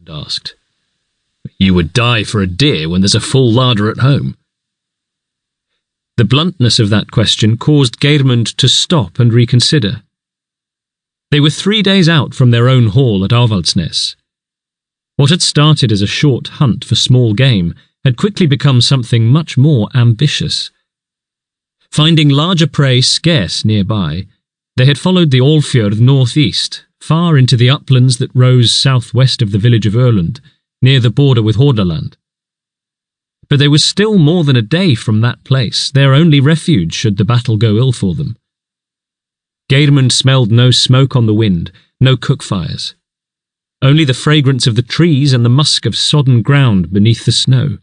asked. "You would die for a deer when there's a full larder at home." The bluntness of that question caused Geirmund to stop and reconsider. They were 3 days out from their own hall at Arvaldsnes. What had started as a short hunt for small game had quickly become something much more ambitious. Finding larger prey scarce nearby, they had followed the Alfjord northeast, far into the uplands that rose southwest of the village of Öland, near the border with Hordaland. But they were still more than a day from that place, their only refuge should the battle go ill for them. Geirmund smelled no smoke on the wind, no cook fires. Only the fragrance of the trees and the musk of sodden ground beneath the snow.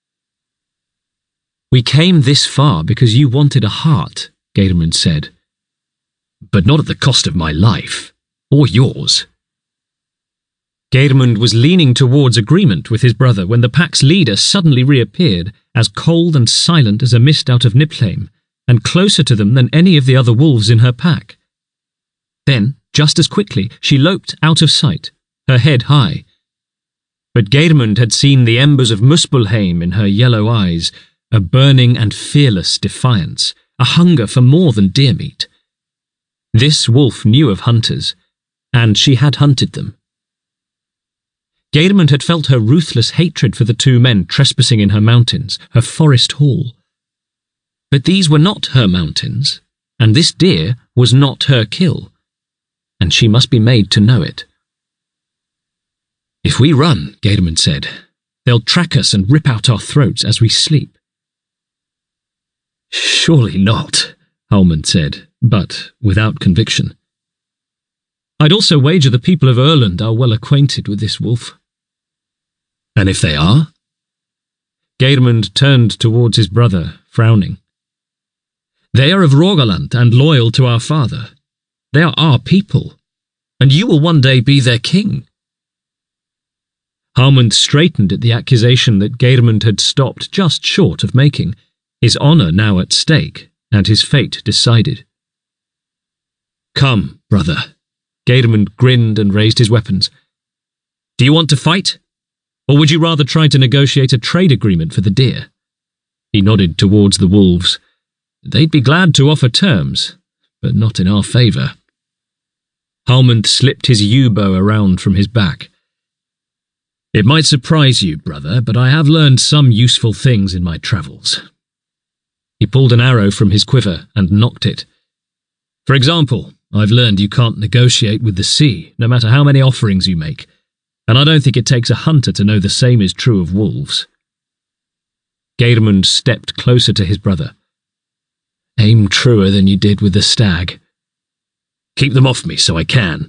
"We came this far because you wanted a heart," Geirmund said. "But not at the cost of my life, or yours." Geirmund was leaning towards agreement with his brother when the pack's leader suddenly reappeared, as cold and silent as a mist out of Niflheim, and closer to them than any of the other wolves in her pack. Then, just as quickly, she loped out of sight, her head high. But Geirmund had seen the embers of Muspelheim in her yellow eyes, a burning and fearless defiance, a hunger for more than deer meat. This wolf knew of hunters, and she had hunted them. Geirmund had felt her ruthless hatred for the two men trespassing in her mountains, her forest hall. But these were not her mountains, and this deer was not her kill, and she must be made to know it. "If we run," Geirmund said, "they'll track us and rip out our throats as we sleep." "Surely not," Hallmund said, but without conviction. "I'd also wager the people of Öland are well acquainted with this wolf." "And if they are?" Geirmund turned towards his brother, frowning. "They are of Rogaland and loyal to our father. They are our people, and you will one day be their king." Hallmund straightened at the accusation that Geirmund had stopped just short of making, his honour now at stake, and his fate decided. "Come, brother." Geirmund grinned and raised his weapons. "Do you want to fight? Or would you rather try to negotiate a trade agreement for the deer?" He nodded towards the wolves. "They'd be glad to offer terms, but not in our favour." Hallmund slipped his yew-bow around from his back. "It might surprise you, brother, but I have learned some useful things in my travels." He pulled an arrow from his quiver and nocked it. "For example, I've learned you can't negotiate with the sea, no matter how many offerings you make, and I don't think it takes a hunter to know the same is true of wolves." Geirmund stepped closer to his brother. "Aim truer than you did with the stag." "Keep them off me so I can."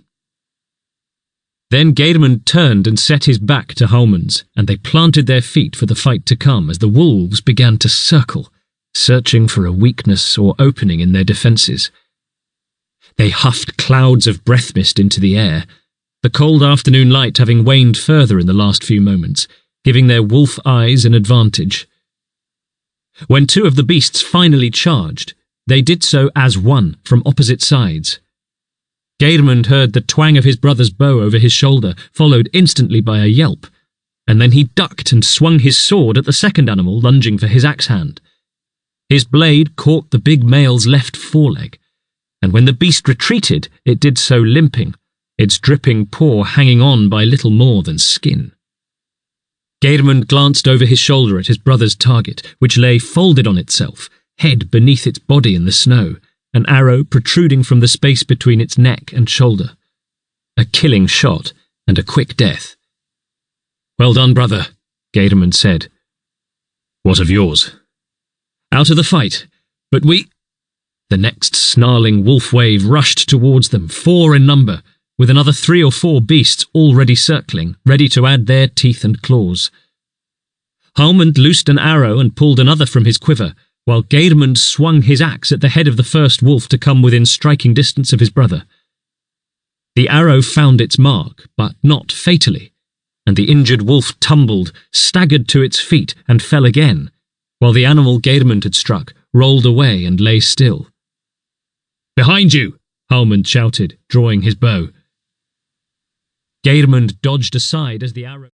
Then Geirmund turned and set his back to Hallmund's, and they planted their feet for the fight to come as the wolves began to circle, searching for a weakness or opening in their defences. They huffed clouds of breath mist into the air, the cold afternoon light having waned further in the last few moments, giving their wolf eyes an advantage. When two of the beasts finally charged, they did so as one from opposite sides. Geirmund heard the twang of his brother's bow over his shoulder, followed instantly by a yelp, and then he ducked and swung his sword at the second animal lunging for his axe hand. His blade caught the big male's left foreleg, and when the beast retreated, it did so limping, its dripping paw hanging on by little more than skin. Geirmund glanced over his shoulder at his brother's target, which lay folded on itself, head beneath its body in the snow, an arrow protruding from the space between its neck and shoulder. A killing shot, and a quick death. "Well done, brother," Geirmund said. "What of yours?" "Out of the fight, but we—" The next snarling wolf wave rushed towards them, 4 in number, with another 3 or 4 beasts already circling, ready to add their teeth and claws. Hallmund loosed an arrow and pulled another from his quiver, while Geirmund swung his axe at the head of the first wolf to come within striking distance of his brother. The arrow found its mark, but not fatally, and the injured wolf tumbled, staggered to its feet, and fell again, while the animal Geirmund had struck rolled away and lay still. "Behind you!" Hallmund shouted, drawing his bow. Geirmund dodged aside as the arrow